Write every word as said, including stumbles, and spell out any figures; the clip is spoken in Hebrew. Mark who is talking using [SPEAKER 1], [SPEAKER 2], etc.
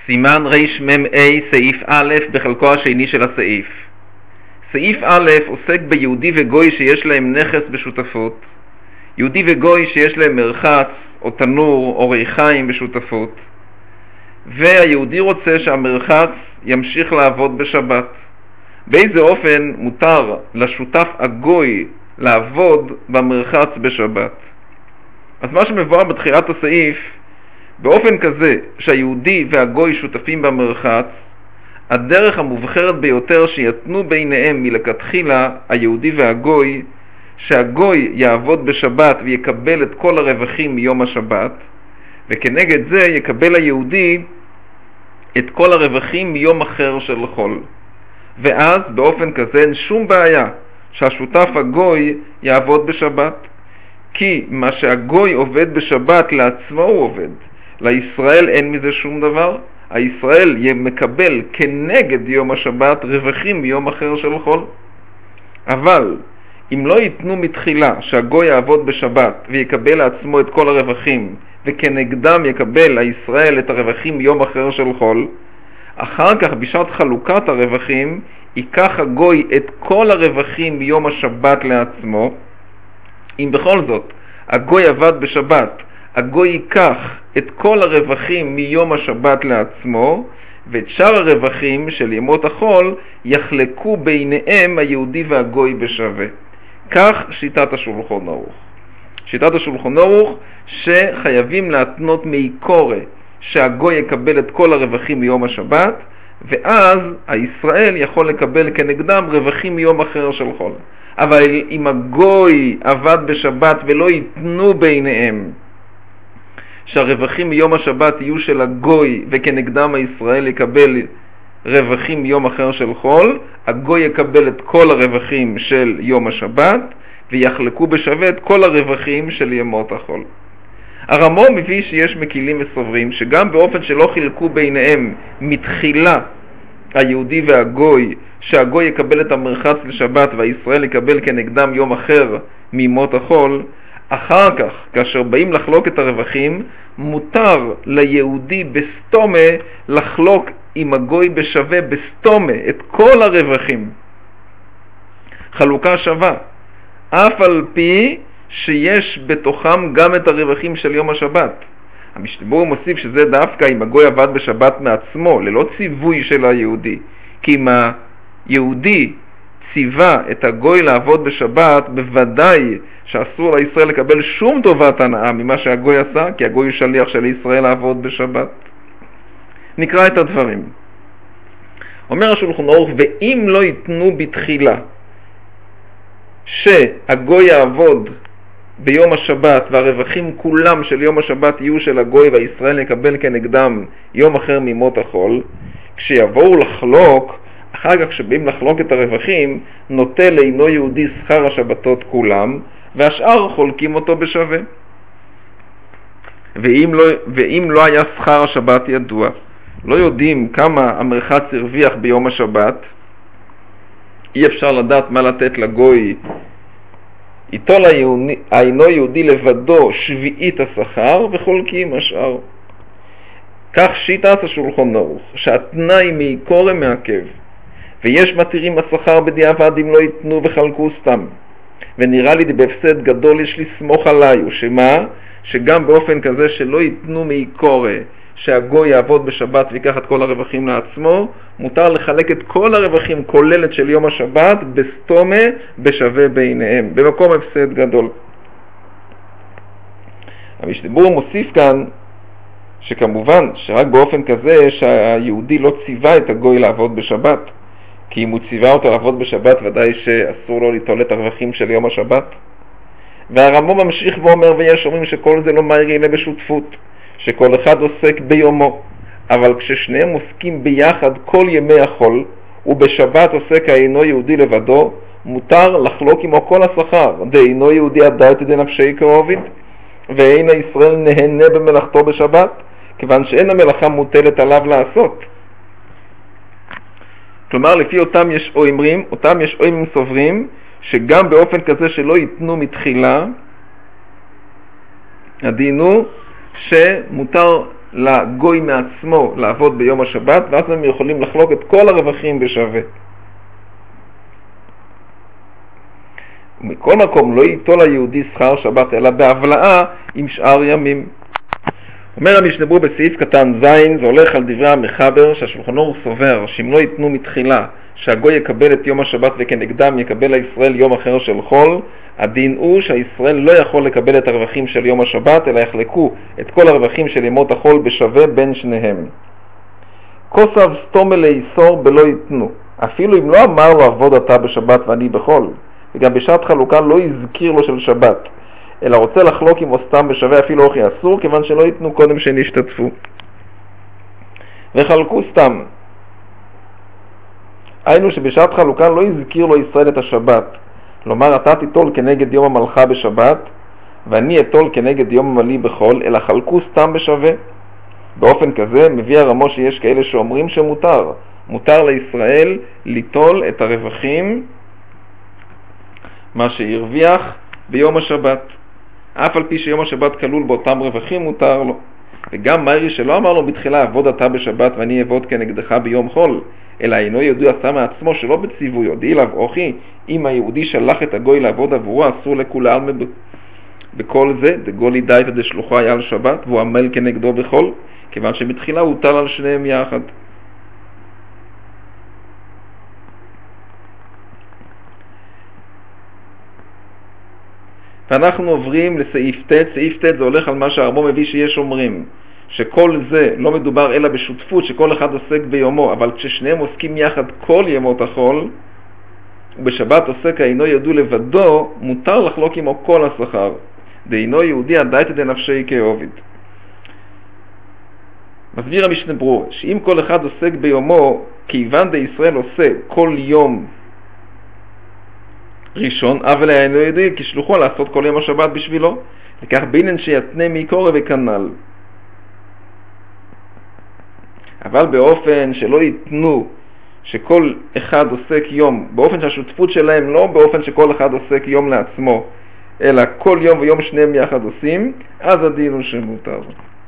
[SPEAKER 1] סימן רמ"א סעיף א' בחלקו השני של הסעיף. סעיף א' עוסק ביהודי וגוי שיש להם נכס בשותפות, יהודי וגוי שיש להם מרחץ או תנור או ריחיים בשותפות, והיהודי רוצה שהמרחץ ימשיך לעבוד בשבת. באיזה אופן מותר לשותף הגוי לעבוד במרחץ בשבת? אז מה שמבואר בתחילת הסעיף, באופן כזה שהיהודי והגוי שותפים במרחץ, הדרך המובחרת ביותר שיתנו ביניהם מלכתחילה היהודי והגוי, שהגוי יעבוד בשבת ויקבל את כל הרווחים מיום השבת, וכנגד זה יקבל היהודי את כל הרווחים מיום אחר של חול. ואז באופן כזה אין שום בעיה שהשותף הגוי יעבוד בשבת, כי מה שהגוי עובד בשבת לעצמו הוא עובד, לישראל אין מזה שום דבר. הישראל מקבל כנגד יום השבת רווחים מיום אחר של חול. אבל אם לא ייתנו מתחילה שהגוי יעבוד בשבת ויקבל לעצמו את כל הרווחים, וכנגדם יקבל הישראל את הרווחים מיום אחר של חול, אחר כך בשעת חלוקת הרווחים ייקח הגוי את כל הרווחים מיום השבת לעצמו. אם בכל זאת הגוי עבד בשבת, הגוי ייקח את כל הרווחים מיום השבת לעצמו, ואת שאר הרווחים של ימות החול יחלקו ביניהם היהודי והגוי בשווה. כך שיטת השולחן ערוך. שיטת השולחן ערוך שחייבים להתנות מעיקורא שהגוי יקבל את כל הרווחים מיום השבת, ואז הישראל יכול לקבל כנגדם רווחים מיום אחר של חול. אבל אם הגוי עבד בשבת ולא ייתנו ביניהם שהרווחים מיום השבת יהיו של הגוי וכנגדם הישראל יקבל רווחים מיום אחר של חול, הגוי יקבל את כל הרווחים של יום השבת ויחלקו בשווה את כל הרווחים של ימות החול. הרמ"א מביא שיש מקילים וסוברים שגם באופן שלא חילקו ביניהם מתחילה היהודי והגוי, שהגוי יקבל את המרחץ לשבת והישראל יקבל כנגדם יום אחר מימות החול, אחר כך כאשר באים לחלוק את הרווחים מותר ליהודי בסתומה לחלוק עם הגוי בשווה בסתומה את כל הרווחים, חלוקה שווה, אף על פי שיש בתוכם גם את הרווחים של יום השבת. המשנה מוסיף שזה דווקא אם הגוי עבד בשבת מעצמו, ללא ציווי של היהודי. כי אם היהודי ציווה את הגוי לעבוד בשבת, בוודאי שאסור לישראל לקבל שום טובת הנאה ממה שהגוי עשה, כי הגוי הוא שליח של ישראל לעבוד בשבת. נקרא את הדברים. אומר השולחן ערוך, ואם לא ייתנו בתחילה שהגוי יעבוד ביום השבת והרווחים כולם של יום השבת יהיו של הגוי והישראל יקבל כנגדם יום אחר מימות החול, כשיבואו לחלוק, אחר כך כשבאים לחלוק את הרווחים, נוטה לאינו יהודי שכר השבתות כולם, והשאר חולקים אותו בשווה. ואם לא, ואם לא היה שכר השבת ידוע, לא יודעים כמה המרחץ הרוויח ביום השבת, אי אפשר לדעת מה לתת לגוי, איתו אינו יהודי לבדו שביעית השכר וחולקים השאר. כך שיטת השולחן ערוך, שהתנאי מעיקורא מעכב, ויש מתירים השכר בדיעבד אם לא ייתנו וחלקו סתם. ונראה לי בהפסד גדול יש לסמוך עליי, ושמה שגם באופן כזה שלא ייתנו מעיקורא שהגוי יעבוד בשבת ויקח את כל הרווחים לעצמו, מותר לחלק את כל הרווחים כוללת של יום השבת בסתומה בשווה ביניהם, במקום הפסד גדול. המשנה מוסיף כאן שכמובן שרק באופן כזה שהיהודי לא ציווה את הגוי לעבוד בשבת, כי אם הוא ציווה אותו לעבוד בשבת ודאי שאסור לו ליטול את הרווחים של יום השבת. והרמ"א ממשיך ואומר, ויש אומרים שכל זה לא מהיר אלא בשותפות, שכל אחד עוסק ביומו, אבל כששניהם עוסקים ביחד כל ימי החול, ובשבת עוסק אינו יהודי לבדו, מותר לחלוק עמו כל השכר, דאינו יהודי הדעת דנפשי כעובד, ואין הישראל נהנה במלאכתו בשבת, כיוון שאין המלאכה מוטלת עליו לעשות. כלומר, לפי אותם יש אומרים, אותם יש אומרים סוברים, שגם באופן כזה שלא ייתנו מתחילה, הדין הוא שמותר לגוי מעצמו לעבוד ביום השבת, ואז הם יכולים לחלוק את כל הרווחים בשווה. ומכל מקום לא ייטול היהודי שכר שבת אלא בהבלעה עם שאר ימים. אומר המשנה ברורה בסעיף קטן ז', זה הולך על דברי המחבר שהשולחן ערוך סובר שאם לא ייתנו מתחילה שהגוי יקבל את יום השבת וכנגדם יקבל הישראל יום אחר של חול, הדין הוא שהישראל לא יכול לקבל את הרווחים של יום השבת אלא יחלקו את כל הרווחים של ימות החול בשווה בין שניהם. כוסף סתום לאיסור בלא ייתנו, אפילו אם לא אמר לו עבוד אתה בשבת ואני בחול, וגם בשעת חלוקה לא יזכיר לו של שבת, אלא רוצה לחלוק עמו סתם בשווה אפילו אוכי אסור, כיוון שלא ייתנו קודם שנשתתפו. וחלקו סתם. היינו שבשעת חלוקה לא יזכיר לו ישראל את השבת. כלומר, אתה תיטול כנגד יום המלכה בשבת, ואני אטול כנגד יום המלי בחול, אלא חלקו סתם בשווה. באופן כזה מביא הרמו שיש כאלה שאומרים שמותר. מותר לישראל ליטול את הרווחים, מה שהרוויח ביום השבת. אף על פי שיום השבת כלול באותם רווחים מותר לו. וגם מיירי שלא אמר לו בתחילה עבוד אתה בשבת ואני אעבוד כנגדך ביום חול, אלא אינו יהודי עשה מעצמו שלא בציווי, הודיע אליו אוכי, אם היהודי שלח את הגוי לעבוד עבורו אסור לכולם בכל זה, דגולי דייתא דשלוחו היה על שבת והוא עמל כנגדו בחול, כיוון שבתחילה הוטל על שניהם יחד. ואנחנו עוברים לסעיף ט'. סעיף ט' זה הולך על מה שהרמו מביא שיש אומרים שכל זה לא מדובר אלא בשותפות שכל אחד עוסק ביומו, אבל כששניהם עוסקים יחד כל ימות החול, ובשבת עוסק אינו ידעו לבדו, מותר לחלוק עמו כל השכר. דאינו יהודי הדייתא דנפשי כעובד. מסביר המשנה ברורה שאם כל אחד עוסק ביומו, כיוון דישראל עושה כל יום ראשון, אבל אינו ידעי כשלוחו לעשות כל יום השבת בשבילו, וכך בינן שיתנה מקורא וכנ"ל. אבל באופן שלא ייתנו שכל אחד עוסק יום, באופן שהשותפות שלהם לא באופן שכל אחד עוסק יום לעצמו, אלא כל יום ויום שניהם יחד עושים, אז הדין הוא שמותר.